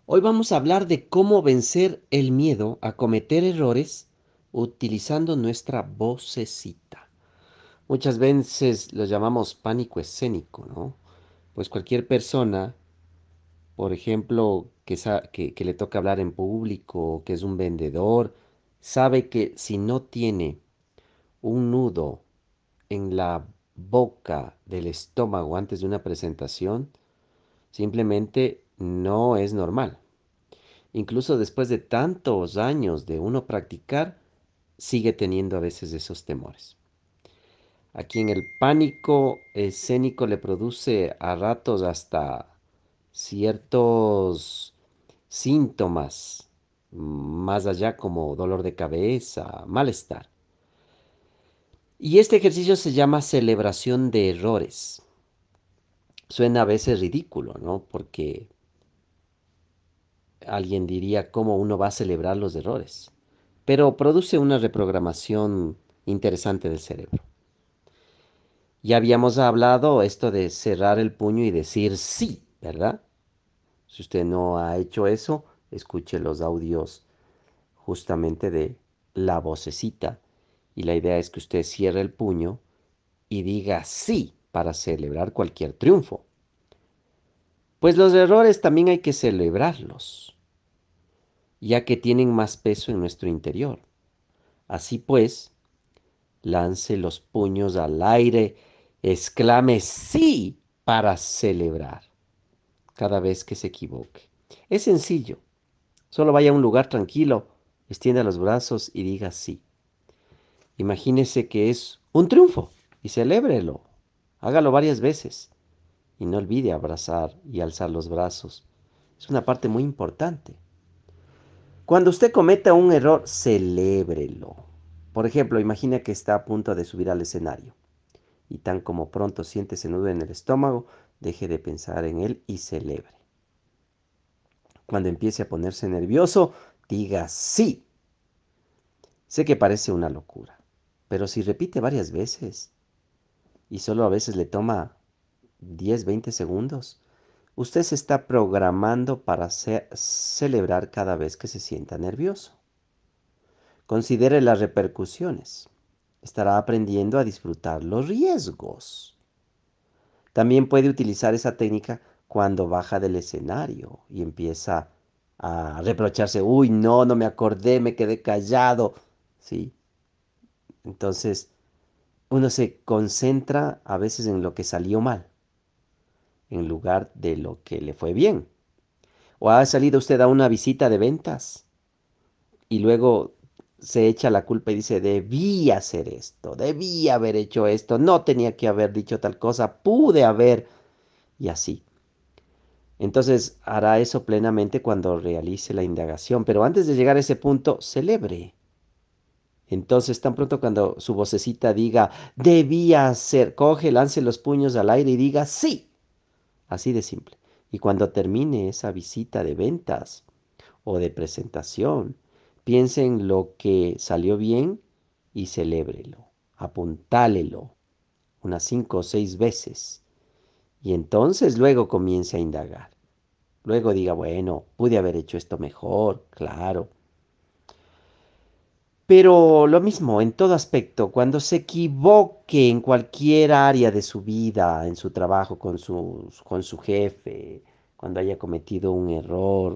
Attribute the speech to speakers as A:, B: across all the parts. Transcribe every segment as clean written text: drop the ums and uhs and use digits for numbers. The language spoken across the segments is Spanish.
A: Hoy vamos a hablar de cómo vencer el miedo a cometer errores utilizando nuestra vocecita. Muchas veces lo llamamos pánico escénico, ¿no? Pues cualquier persona, por ejemplo, que le toca hablar en público, que es un vendedor, sabe que si no tiene un nudo en la boca del estómago antes de una presentación, simplemente no es normal. Incluso después de tantos años de uno practicar, sigue teniendo a veces esos temores. A quien el pánico escénico le produce a ratos hasta ciertos síntomas, más allá como dolor de cabeza, malestar. Y este ejercicio se llama celebración de errores. Suena a veces ridículo, ¿no? Porque alguien diría cómo uno va a celebrar los errores, pero produce una reprogramación interesante del cerebro. Ya habíamos hablado esto de cerrar el puño y decir sí, ¿verdad? Si usted no ha hecho eso, escuche los audios justamente de la vocecita. Y la idea es que usted cierre el puño y diga sí para celebrar cualquier triunfo. Pues los errores también hay que celebrarlos, ya que tienen más peso en nuestro interior. Así pues, lance los puños al aire, exclame sí para celebrar cada vez que se equivoque. Es sencillo, solo vaya a un lugar tranquilo, extienda los brazos y diga sí. Imagínese que es un triunfo y celébrelo. Hágalo varias veces y no olvide abrazar y alzar los brazos. Es una parte muy importante. Cuando usted cometa un error, celébrelo. Por ejemplo, imagina que está a punto de subir al escenario y tan como pronto siente ese nudo en el estómago, deje de pensar en él y celebre. Cuando empiece a ponerse nervioso, diga sí. Sé que parece una locura, pero si repite varias veces y solo a veces le toma 10, 20 segundos, usted se está programando para celebrar cada vez que se sienta nervioso. Considere las repercusiones. Estará aprendiendo a disfrutar los riesgos. También puede utilizar esa técnica cuando baja del escenario y empieza a reprocharse, uy, no, no me acordé, me quedé callado, ¿sí? Entonces, uno se concentra a veces en lo que salió mal, en lugar de lo que le fue bien. O ha salido usted a una visita de ventas y luego se echa la culpa y dice, debí hacer esto, debí haber hecho esto, no tenía que haber dicho tal cosa, pude haber, y así. Entonces hará eso plenamente cuando realice la indagación, pero antes de llegar a ese punto, celebre. Entonces, tan pronto cuando su vocecita diga, debía ser, coge, lance los puños al aire y diga, sí, así de simple. Y cuando termine esa visita de ventas o de presentación, piense en lo que salió bien y celébrelo, apuntálelo unas 5 o 6 veces. Y entonces luego comience a indagar. Luego diga, bueno, pude haber hecho esto mejor, claro. Pero lo mismo, en todo aspecto, cuando se equivoque en cualquier área de su vida, en su trabajo con su jefe, cuando haya cometido un error,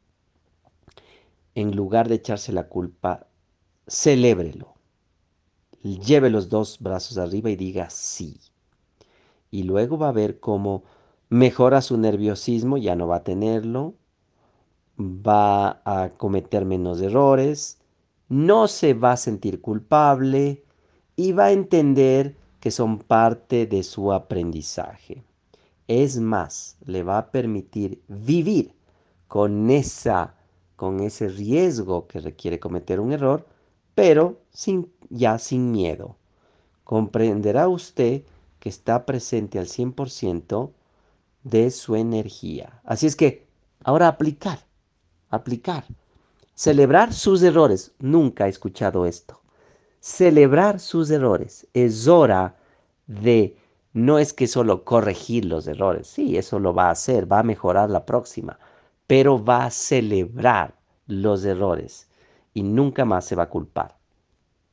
A: en lugar de echarse la culpa, celébrelo. Lleve los dos brazos arriba y diga sí. Y luego va a ver cómo mejora su nerviosismo, ya no va a tenerlo, va a cometer menos errores, no se va a sentir culpable y va a entender que son parte de su aprendizaje. Es más, le va a permitir vivir con con ese riesgo que requiere cometer un error, pero ya sin miedo. Comprenderá usted que está presente al 100% de su energía. Así es que ahora aplicar. Celebrar sus errores. Nunca he escuchado esto. Celebrar sus errores. Es hora de, no es que solo corregir los errores. Sí, eso lo va a hacer, va a mejorar la próxima. pero va a celebrar los errores y nunca más se va a culpar.